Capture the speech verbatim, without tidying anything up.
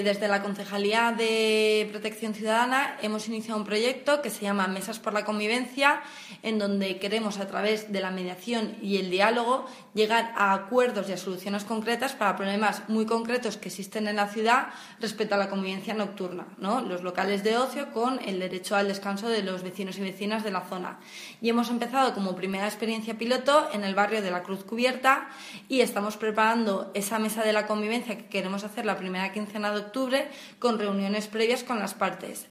Desde la Concejalía de Protección Ciudadana hemos iniciado un proyecto que se llama Mesas por la Convivencia, en donde queremos, a través de la mediación y el diálogo, llegar a acuerdos y a soluciones concretas para problemas muy concretos que existen en la ciudad respecto a la convivencia nocturna, ¿no? Los locales de ocio con el derecho al descanso de los vecinos y vecinas de la zona. Y hemos empezado como primera experiencia piloto en el barrio de la Cruz Cubierta y estamos preparando esa mesa de la convivencia que queremos hacer la primera quincena de octubre con reuniones previas con las partes.